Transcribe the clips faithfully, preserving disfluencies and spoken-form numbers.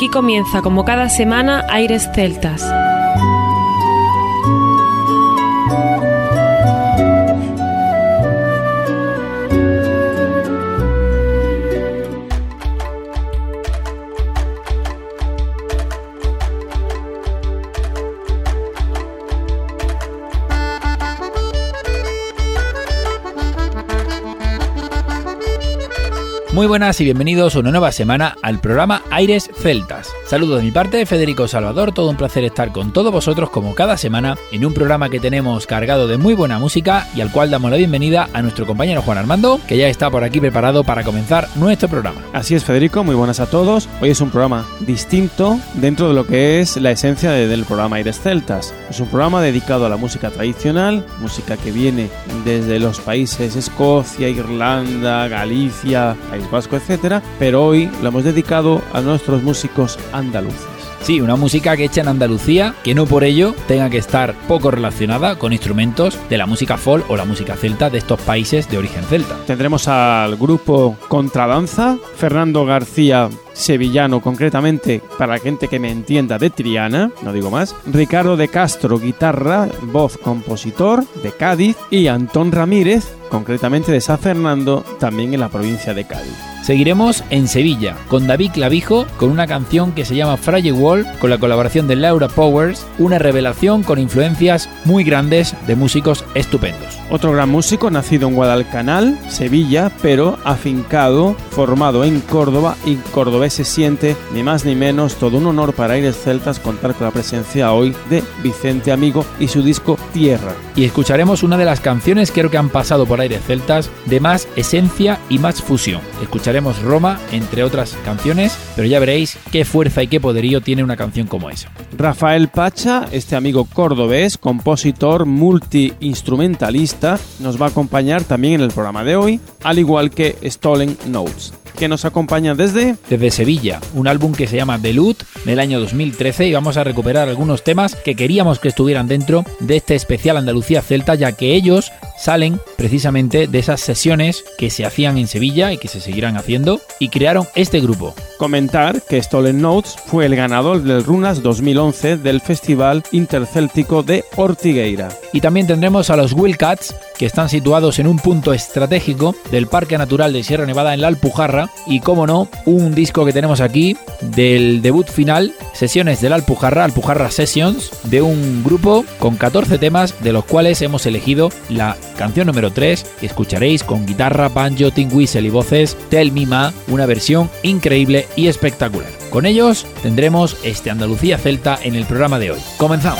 Aquí comienza, como cada semana, Aires Celtas. Muy buenas y bienvenidos una nueva semana al programa Aires Celtas. Saludos de mi parte, Federico Salvador, todo un placer estar con todos vosotros como cada semana en un programa que tenemos cargado de muy buena música y al cual damos la bienvenida a nuestro compañero Juan Armando, que ya está por aquí preparado para comenzar nuestro programa. Así es, Federico, muy buenas a todos. Hoy es un programa distinto dentro de lo que es la esencia de, del programa Aires Celtas. Es un programa dedicado a la música tradicional, música que viene desde los países Escocia, Irlanda, Galicia, País Vasco, etcétera, pero hoy lo hemos dedicado a nuestros músicos andaluces. Sí, una música que hecha en Andalucía, que no por ello tenga que estar poco relacionada con instrumentos de la música folk o la música celta de estos países de origen celta. Tendremos al grupo Contradanza, Fernando García, sevillano concretamente, para la gente que me entienda, de Triana, no digo más, Ricardo de Castro, guitarra, voz, compositor, de Cádiz, y Antón Ramírez, concretamente de San Fernando, también en la provincia de Cádiz. Seguiremos en Sevilla con David Clavijo con una canción que se llama Fragile Wall, con la colaboración de Laura Powers, una revelación con influencias muy grandes de músicos estupendos. Otro gran músico nacido en Guadalcanal, Sevilla, pero afincado, formado en Córdoba, y cordobés se siente ni más ni menos. Todo un honor para Aires Celtas contar con la presencia hoy de Vicente Amigo y su disco Tierra. Y escucharemos una de las canciones que creo que han pasado por Aires Celtas de más esencia y más fusión. Escucharemos Roma, entre otras canciones, pero ya veréis qué fuerza y qué poderío tiene una canción como esa. Rafael Pacha, este amigo cordobés, compositor, multiinstrumentalista, nos va a acompañar también en el programa de hoy, al igual que Stolen Notes, que nos acompaña desde... Desde Sevilla, un álbum que se llama The Loot, del año dos mil trece, y vamos a recuperar algunos temas que queríamos que estuvieran dentro de este especial Andalucía Celta, ya que ellos salen precisamente de esas sesiones que se hacían en Sevilla y que se seguirán haciendo, y crearon este grupo. Comentar que Stolen Notes fue el ganador del Runas dos mil once del Festival Intercéltico de Ortigueira. Y también tendremos a los Wildcats, que están situados en un punto estratégico del Parque Natural de Sierra Nevada en la Alpujarra, y como no, un disco que tenemos aquí del debut final, Sesiones de la Alpujarra, Alpujarra Sessions, de un grupo con catorce temas, de los cuales hemos elegido la canción número tres, que escucharéis con guitarra, banjo, tin whistle y voces, Tell Me Ma, una versión increíble y espectacular. Con ellos tendremos este Andalucía Celta en el programa de hoy. Comenzamos.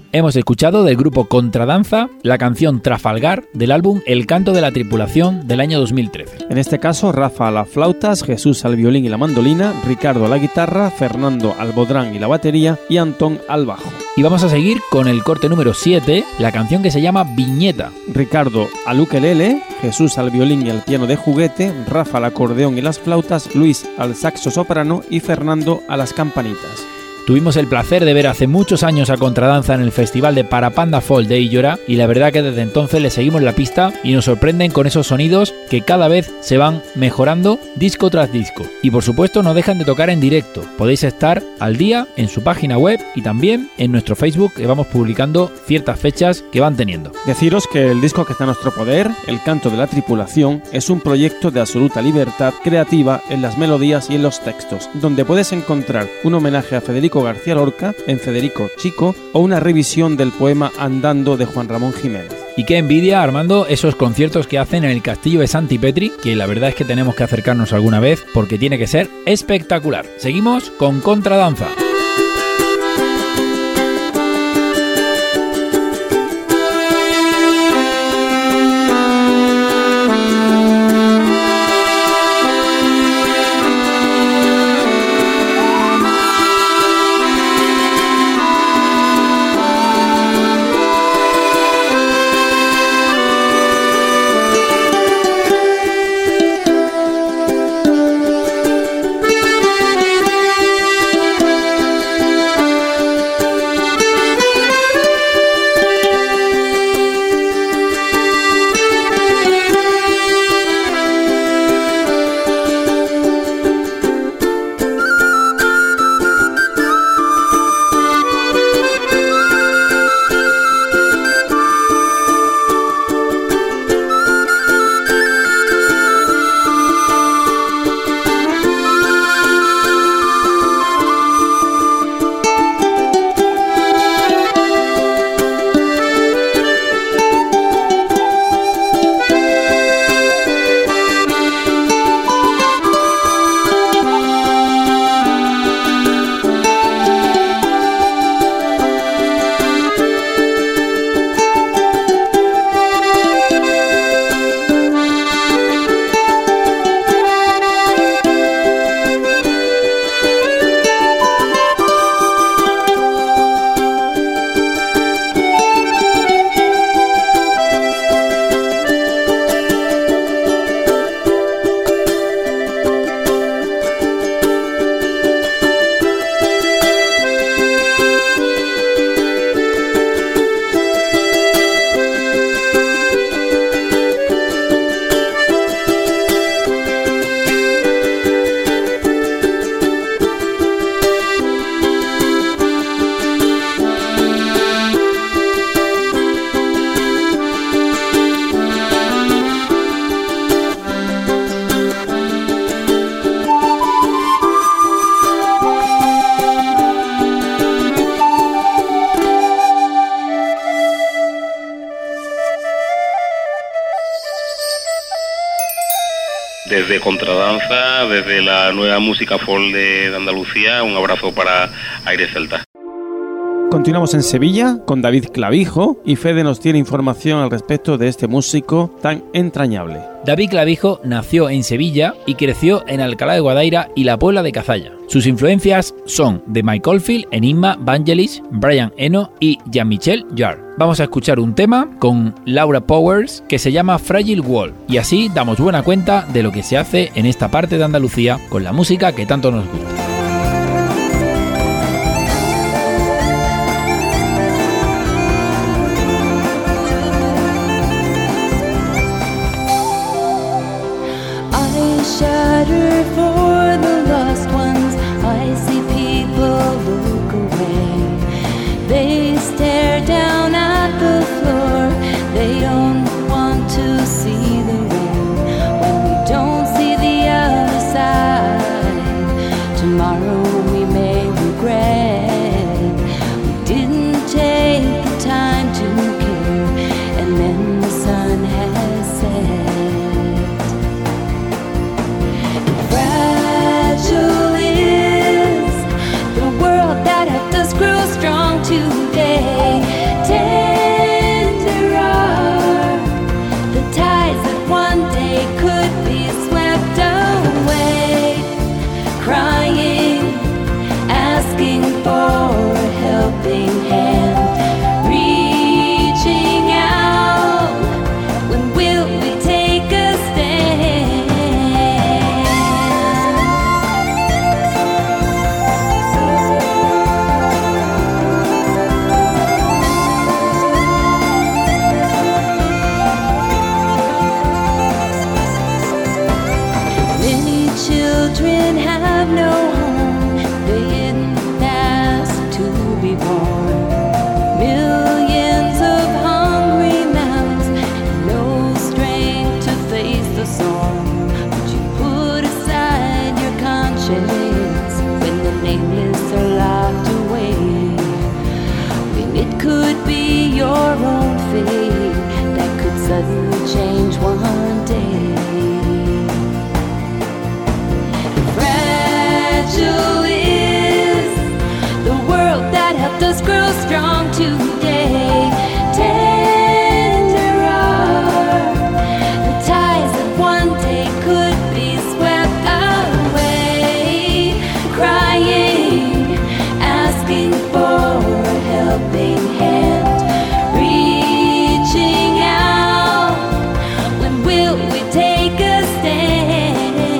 Hemos escuchado del grupo Contradanza la canción Trafalgar del álbum El canto de la tripulación del año dos mil trece. En este caso, Rafa a las flautas, Jesús al violín y la mandolina, Ricardo a la guitarra, Fernando al bodrán y la batería y Antón al bajo. Y vamos a seguir con el corte número siete, la canción que se llama Viñeta. Ricardo al ukelele, Jesús al violín y al piano de juguete, Rafa al acordeón y las flautas, Luis al saxo soprano y Fernando a las campanitas. Tuvimos el placer de ver hace muchos años a Contradanza en el festival de Parapanda Folk de Illora y la verdad que desde entonces le seguimos la pista y nos sorprenden con esos sonidos que cada vez se van mejorando disco tras disco. Y por supuesto no dejan de tocar en directo. Podéis estar al día en su página web y también en nuestro Facebook, que vamos publicando ciertas fechas que van teniendo. Deciros que el disco que está en nuestro poder, El canto de la tripulación, es un proyecto de absoluta libertad creativa en las melodías y en los textos, donde puedes encontrar un homenaje a Federico García Lorca en Federico Chico o una revisión del poema Andando de Juan Ramón Jiménez. Y qué envidia, Armando, esos conciertos que hacen en el Castillo de Santipetri, que la verdad es que tenemos que acercarnos alguna vez porque tiene que ser espectacular. Seguimos con Contradanza. Desde Contradanza, desde la nueva música folk de Andalucía, un abrazo para Aires Celtas. Continuamos en Sevilla con David Clavijo y Fede nos tiene información al respecto de este músico tan entrañable. David Clavijo nació en Sevilla y creció en Alcalá de Guadaira y la Puebla de Cazalla. Sus influencias son de Mike Oldfield, Enigma, Vangelis, Brian Eno y Jean-Michel Jarre. Vamos a escuchar un tema con Laura Powers que se llama Fragile Wall y así damos buena cuenta de lo que se hace en esta parte de Andalucía con la música que tanto nos gusta. Shattered for the lost ones, I see people look away. They stare down at the floor, they don't want to see the rain. When we don't see the other side, tomorrow helped us grow strong today. Tender are the ties that one day could be swept away. Crying, asking for a helping hand, reaching out. When will we take a stand?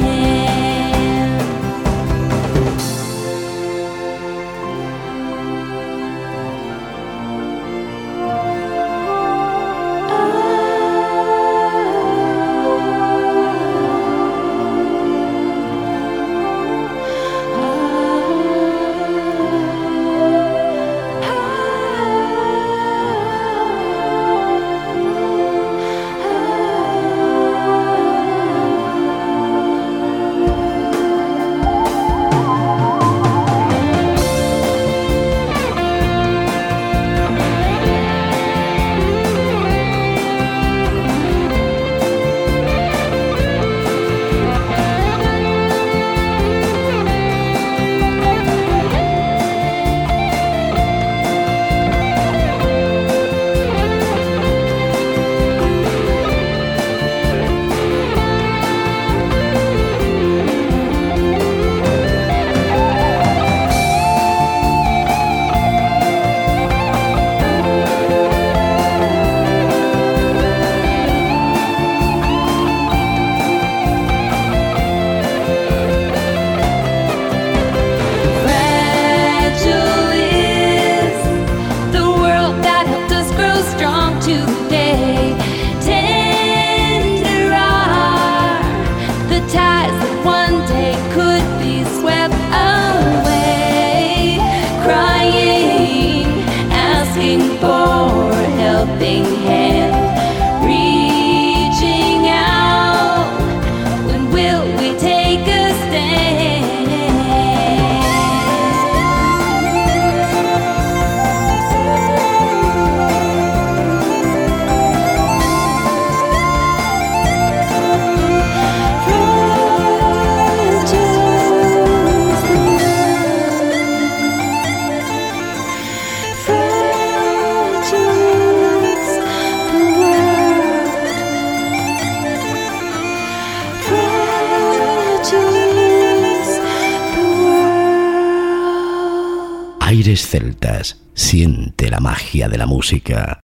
Aires celtas, siente la magia de la música.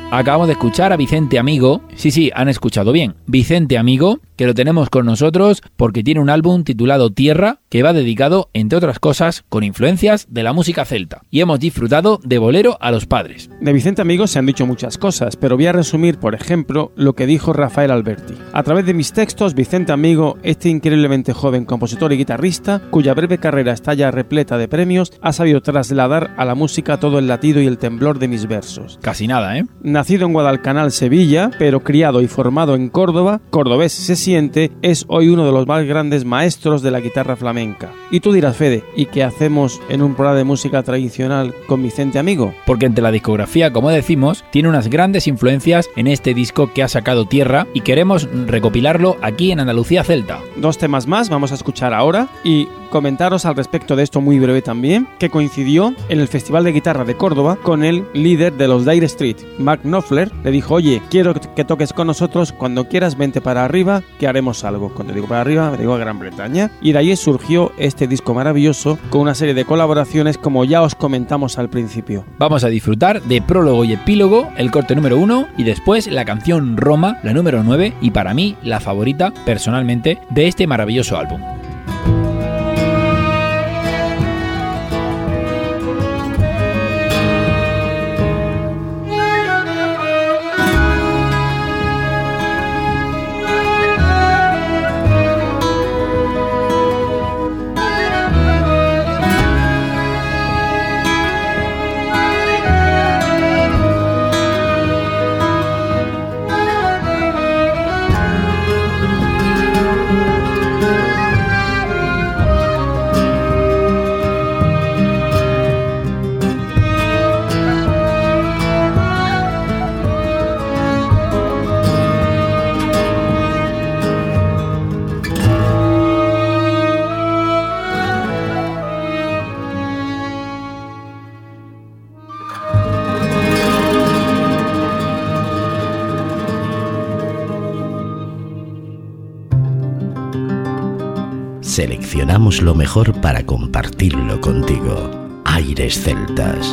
Acabamos de escuchar a Vicente Amigo, sí, sí, han escuchado bien, Vicente Amigo, que lo tenemos con nosotros porque tiene un álbum titulado Tierra, que va dedicado, entre otras cosas, con influencias de la música celta. Y hemos disfrutado de Bolero a los Padres. De Vicente Amigo se han dicho muchas cosas, pero voy a resumir, por ejemplo, lo que dijo Rafael Alberti. A través de mis textos, Vicente Amigo, este increíblemente joven compositor y guitarrista, cuya breve carrera está ya repleta de premios, ha sabido trasladar a la música todo el latido y el temblor de mis versos. Casi nada, ¿eh? Nacido en Guadalcanal, Sevilla, pero criado y formado en Córdoba, cordobés se siente, es hoy uno de los más grandes maestros de la guitarra flamenca. Y tú dirás, Fede, ¿y qué hacemos en un programa de música tradicional con Vicente Amigo? Porque entre la discografía, como decimos, tiene unas grandes influencias en este disco que ha sacado Tierra y queremos recopilarlo aquí en Andalucía Celta. Dos temas más vamos a escuchar ahora y comentaros al respecto de esto muy breve también, que coincidió en el Festival de Guitarra de Córdoba con el líder de los Dire Straits, Mark Knopfler. Le dijo, oye, quiero que toques con nosotros, cuando quieras vente para arriba, que haremos algo. Cuando digo para arriba, me digo a Gran Bretaña. Y de ahí surgió este disco maravilloso con una serie de colaboraciones como ya os comentamos al principio. Vamos a disfrutar de Prólogo y Epílogo, el corte número uno, y después la canción Roma, la número nueve, y para mí la favorita, personalmente, de este maravilloso álbum. Seleccionamos lo mejor para compartirlo contigo. Aires Celtas.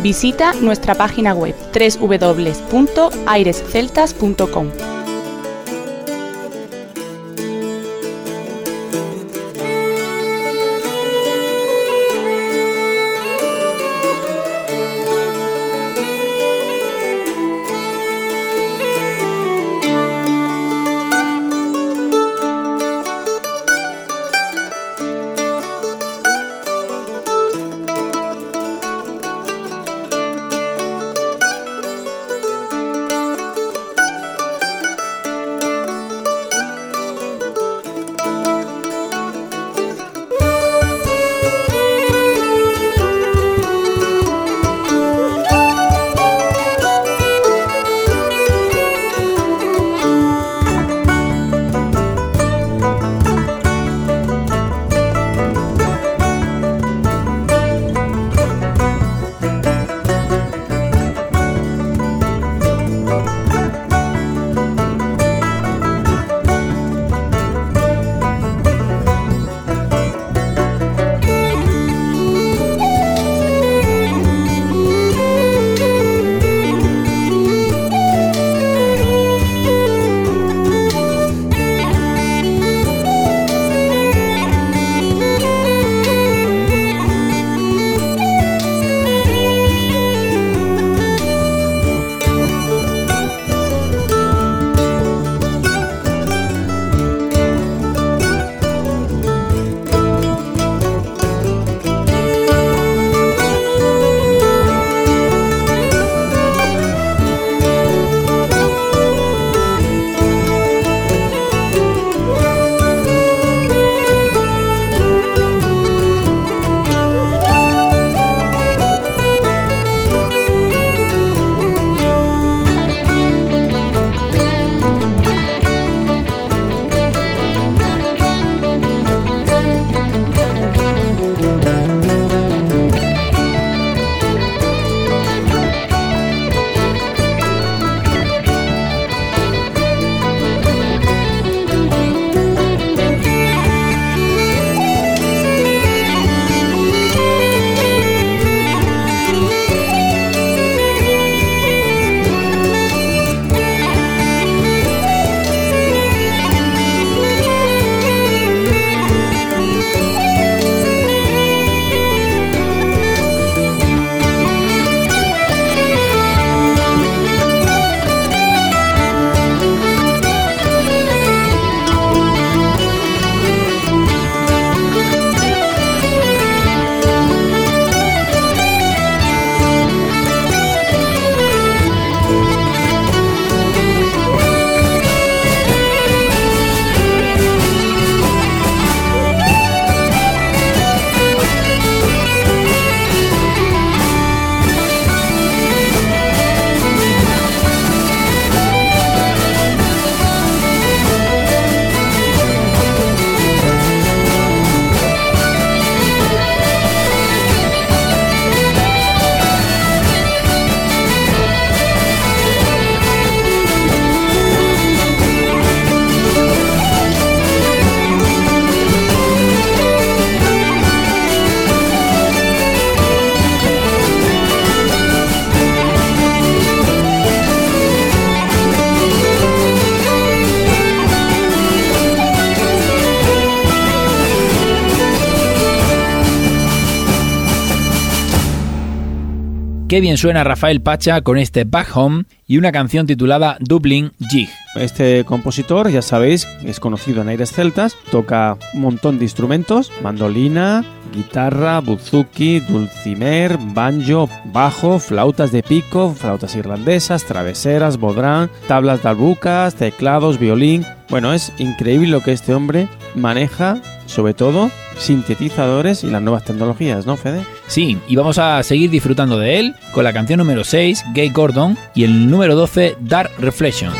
Visita nuestra página web doble u doble u doble u punto aires celtas punto com. Qué bien suena Rafael Pacha con este Back Home y una canción titulada Dublin Jig. Este compositor, ya sabéis, es conocido en aires celtas, toca un montón de instrumentos, mandolina, guitarra, buzuki, dulcimer, banjo, bajo, flautas de pico, flautas irlandesas, traveseras, bodrán, tablas de albucas, teclados, violín. Bueno, es increíble lo que este hombre maneja, sobre todo sintetizadores y las nuevas tecnologías, ¿no, Fede? Sí, y vamos a seguir disfrutando de él con la canción número seis, Gay Gordon, y el número doce, Dark Reflection.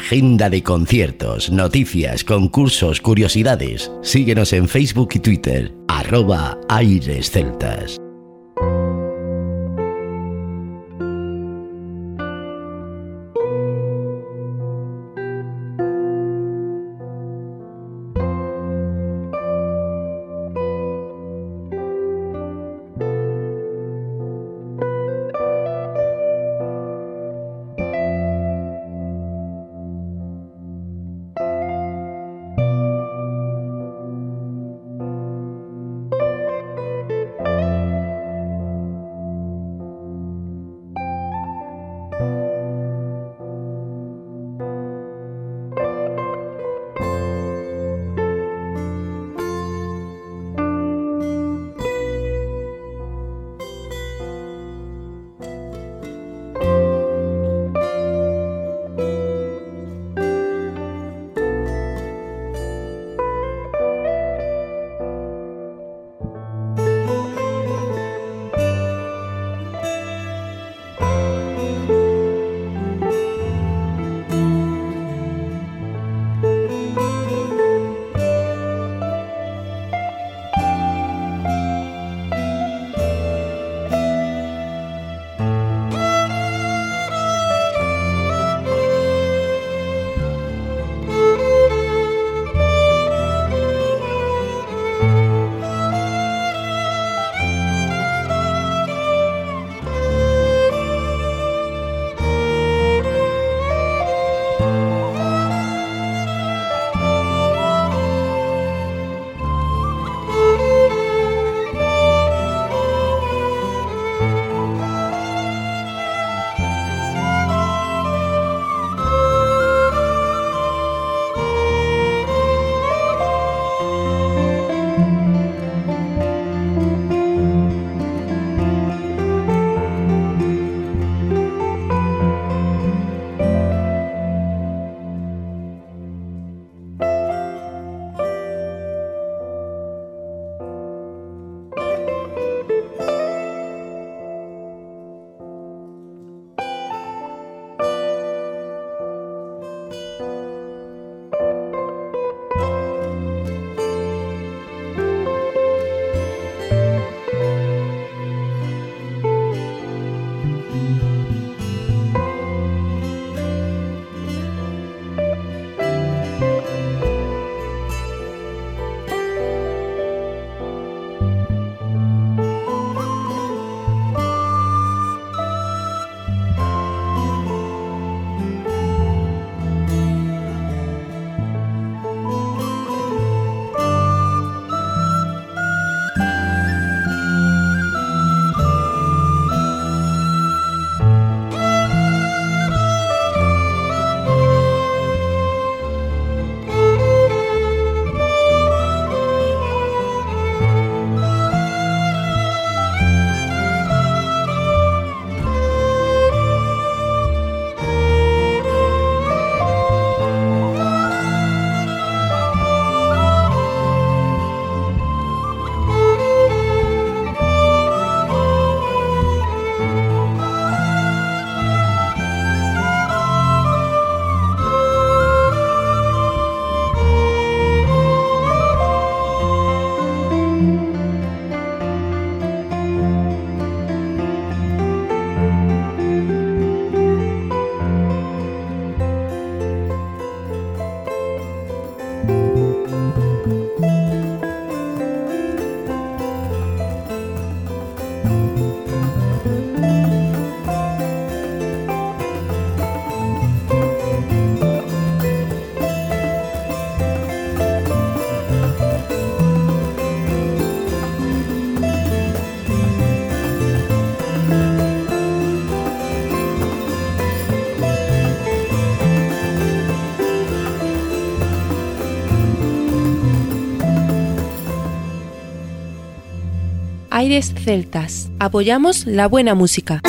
Agenda de conciertos, noticias, concursos, curiosidades. Síguenos en Facebook y Twitter, arroba Aires Celtas. Aires Celtas. Apoyamos la buena música.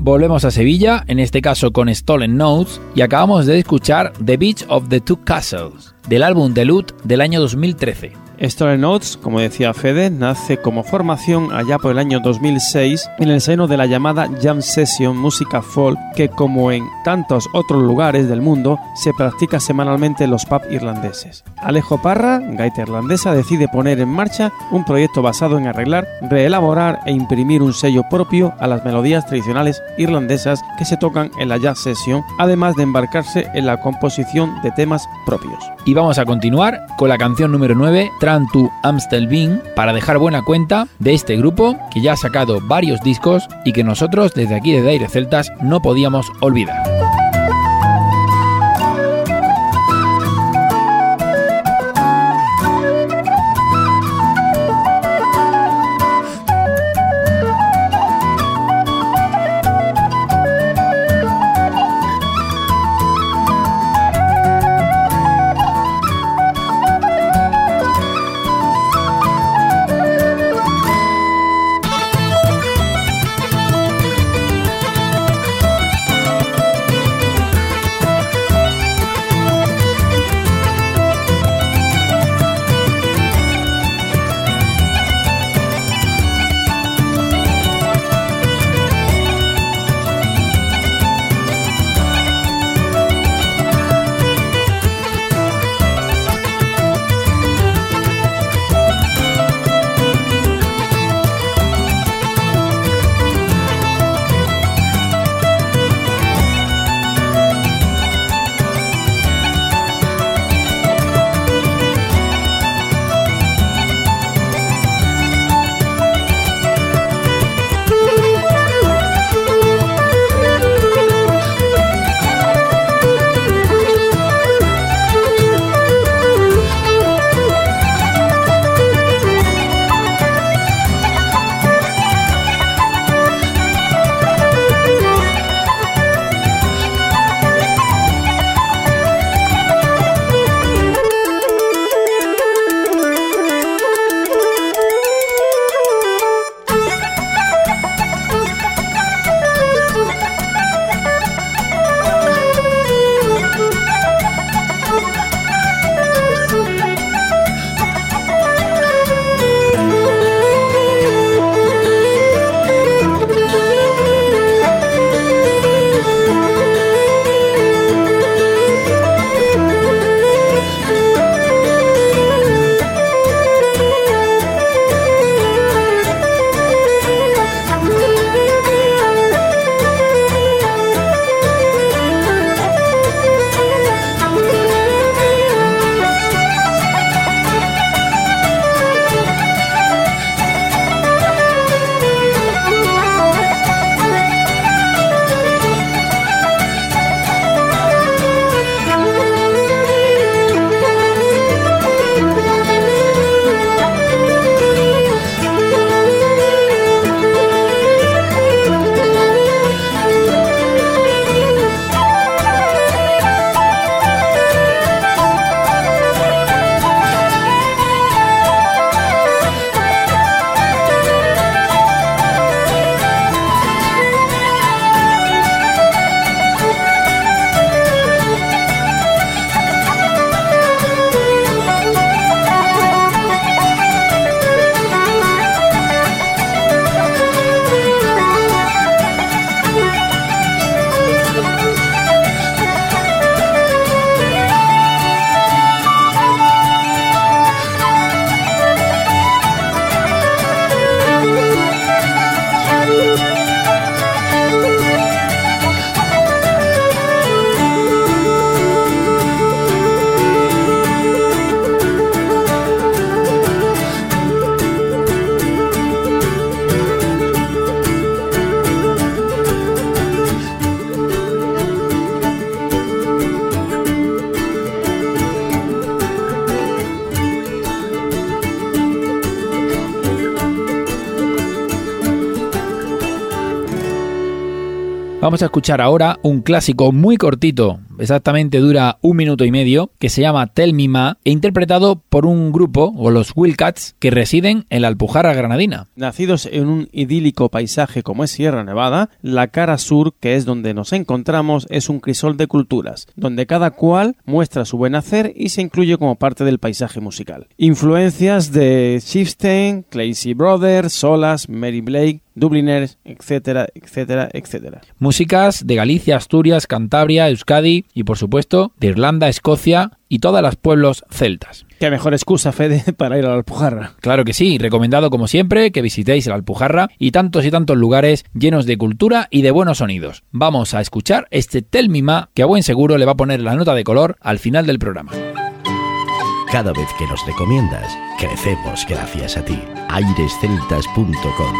volvemos a Sevilla, en este caso con Stolen Notes, y acabamos de escuchar The Beach of the Two Castles, del álbum The Loot del año dos mil trece. Stolen Notes, como decía Fede, nace como formación allá por el año dos mil seis en el seno de la llamada Jam Session música folk, que como en tantos otros lugares del mundo se practica semanalmente en los pubs irlandeses. Alejo Parra, gaita irlandesa, decide poner en marcha un proyecto basado en arreglar, reelaborar e imprimir un sello propio a las melodías tradicionales irlandesas que se tocan en la Jam Session, además de embarcarse en la composición de temas propios. Y vamos a continuar con la canción número nueve, Tran to Amstelveen, para dejar buena cuenta de este grupo que ya ha sacado varios discos y que nosotros desde aquí desde Aires Celtas no podíamos olvidar. Vamos a escuchar ahora un clásico muy cortito, exactamente dura un minuto y medio, que se llama Tell Me Ma, e interpretado por un grupo, o los Wildcats, que residen en la Alpujarra granadina. Nacidos en un idílico paisaje como es Sierra Nevada, la cara sur, que es donde nos encontramos, es un crisol de culturas, donde cada cual muestra su buen hacer y se incluye como parte del paisaje musical. Influencias de Chieftain, Claycy Brothers, Solas, Mary Blake, Dubliners, etcétera, etcétera, etcétera. Músicas de Galicia, Asturias, Cantabria, Euskadi y, por supuesto, de Irlanda, Escocia y todos los pueblos celtas. Qué mejor excusa, Fede, para ir a la Alpujarra. Claro que sí, recomendado como siempre que visitéis la Alpujarra y tantos y tantos lugares llenos de cultura y de buenos sonidos. Vamos a escuchar este Tell Me Ma, que a buen seguro le va a poner la nota de color al final del programa. Cada vez que nos recomiendas, crecemos gracias a ti. aires celtas punto com.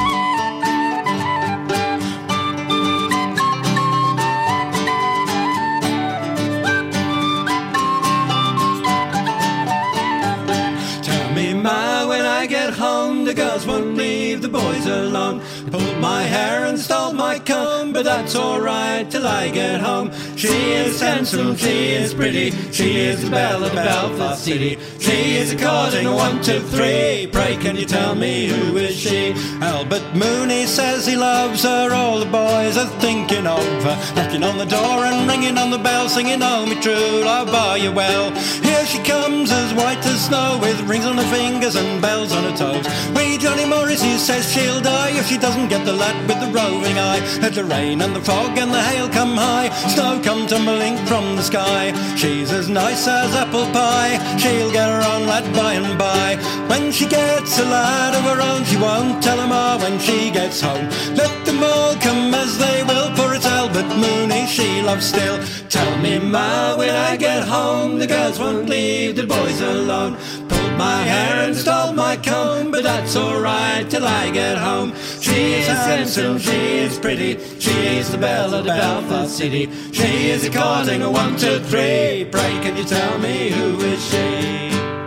The girls won't leave the boys alone. Pulled my hair and stole my comb, but that's alright till I get home. She is handsome, she is pretty, she is the belle of Belfast City. She is a courting a one, two, three. Pray can you tell me who is she? Albert Mooney says he loves her. All the boys are thinking of her, knocking on the door and ringing on the bell, singing, oh me true love, are you well? Here she comes as white as snow, with rings on her fingers and bells on her toes. Wee Johnny Morris, he says she'll die if she doesn't get the lad with the roving eye. Let the rain and the fog and the hail come high, snow come tumbling from the sky. She's as nice as apple pie, she'll get her own lad by and by. When she gets a lad of her own, she won't tell him ah when she gets home. Let them all come as they will, for it's Albert Mooney she loves still. Tell me ma, when I get home, the girls won't leave the boys alone. Pulled my hair and stole my comb, but that's alright till I get home. She is handsome, she is pretty, she is the belle of the Belfast City. She is a courting a one, two, three. Pray can you tell me who is she?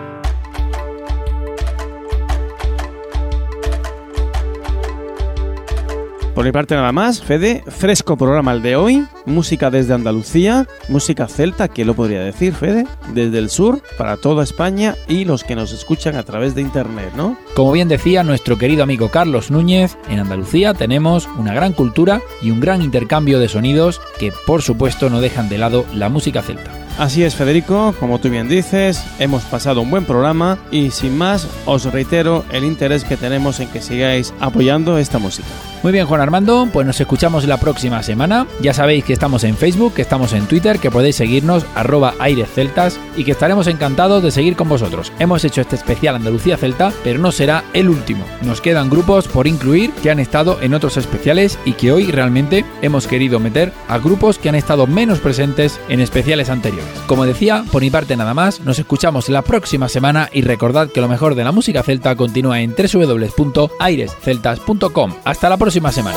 Por mi parte nada más, Fede, fresco programa el de hoy, música desde Andalucía, música celta, ¿quién lo podría decir, Fede? Desde el sur, para toda España y los que nos escuchan a través de internet, ¿no? Como bien decía nuestro querido amigo Carlos Núñez, en Andalucía tenemos una gran cultura y un gran intercambio de sonidos que por supuesto no dejan de lado la música celta. Así es, Federico, como tú bien dices, hemos pasado un buen programa y sin más os reitero el interés que tenemos en que sigáis apoyando esta música. Muy bien, Juan Armando, pues nos escuchamos la próxima semana. Ya sabéis que estamos en Facebook, que estamos en Twitter, que podéis seguirnos arroba airesceltas y que estaremos encantados de seguir con vosotros. Hemos hecho este especial Andalucía Celta, pero no será el último. Nos quedan grupos por incluir que han estado en otros especiales y que hoy realmente hemos querido meter a grupos que han estado menos presentes en especiales anteriores. Como decía, por mi parte nada más, nos escuchamos la próxima semana y recordad que lo mejor de la música celta continúa en doble u doble u doble u punto aires celtas punto com. Hasta la próxima semana.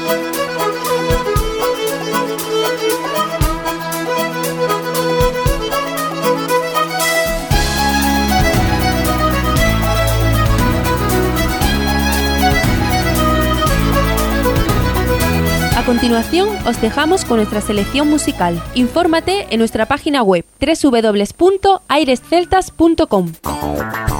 A continuación, os dejamos con nuestra selección musical. Infórmate en nuestra página web doble u doble u doble u punto aires celtas punto com.